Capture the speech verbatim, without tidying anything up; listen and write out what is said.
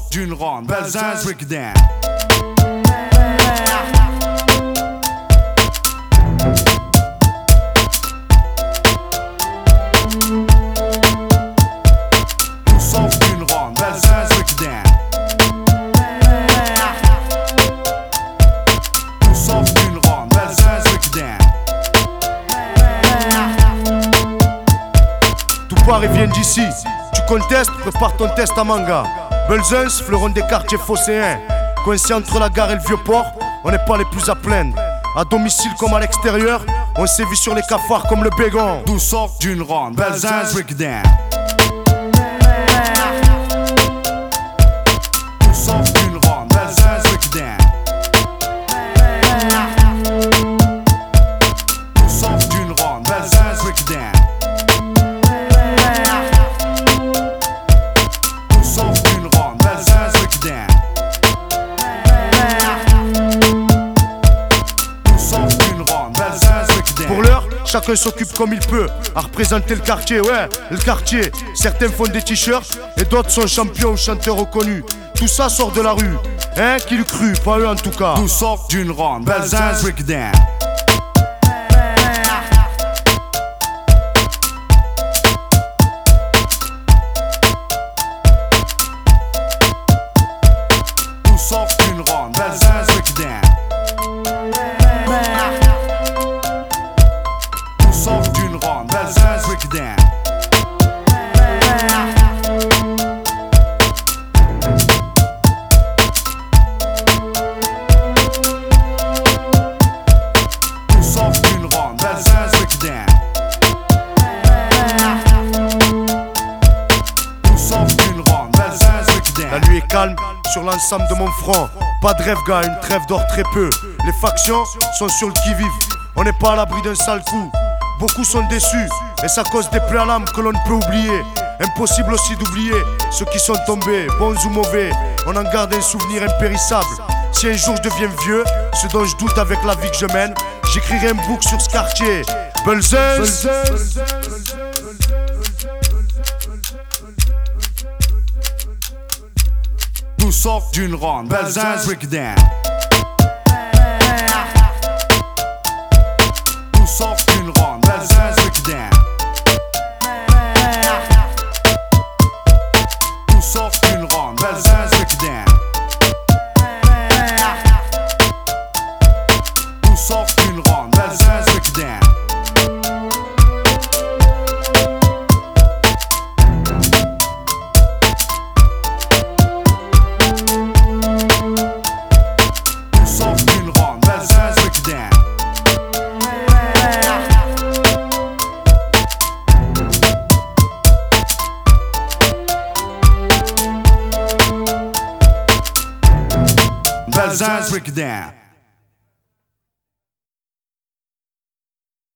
d'une ronde, Belzins breakdown. Nous sommes d'une ronde, Belzins breakdown. Nous sommes d'une ronde, Belzins breakdown. Tout part et vient d'ici. Tu contestes, prépare ton test à manga. Belzins, fleuron des quartiers phocéens. Coincé entre la gare et le vieux port, on n'est pas les plus à plaindre. À domicile comme à l'extérieur, on sévit sur les cafards comme le bégon. Nous sommes d'une ronde, Belzins breakdown. Nous sommes d'une ronde, Belzins breakdown. Nous sommes d'une ronde, Belzins breakdown. Nous sommes d'une ronde, Belzins breakdown. Nous sommes d'une ronde, Belzins breakdown. Pour l'heure, chacun s'occupe comme il peut à représenter le quartier, ouais, le quartier. Certains font des t-shirts et d'autres sont champions ou chanteurs reconnus. Tout ça sort de la rue, hein, qui le cru, pas eux en tout cas. Nous sommes d'une ronde, Belzins breakdown. Nous sommes d'une ronde, Belzins breakdown. Nous sommes d'une ronde, Belzins breakdown. Nous sommes d'une ronde, Belzins breakdown. Nous sommes d'une ronde, Belzins breakdown. La nuit est calme sur l'ensemble de mon front. Pas de rêve gars, une trêve d'or très peu. Les factions sont sur le qui-vive. On n'est pas à l'abri d'un sale coup. Beaucoup sont déçus et ça cause des plaies à l'âme que l'on ne peut oublier. Impossible aussi d'oublier ceux qui sont tombés, bons ou mauvais. On en garde un souvenir impérissable. Si un jour je deviens vieux, ce dont je doute avec la vie que je mène, j'écrirai un book sur ce quartier. Belzins. Nous sommes d'une ronde, Belzins breakdown. Nous sommes d'une ronde, Belzins breakdown. Nous sommes d'une ronde, Belzins breakdown. Nous sommes d'une ronde, Belzins breakdown. Nous sommes d'une ronde, Belzins breakdown. Belzins breakdown.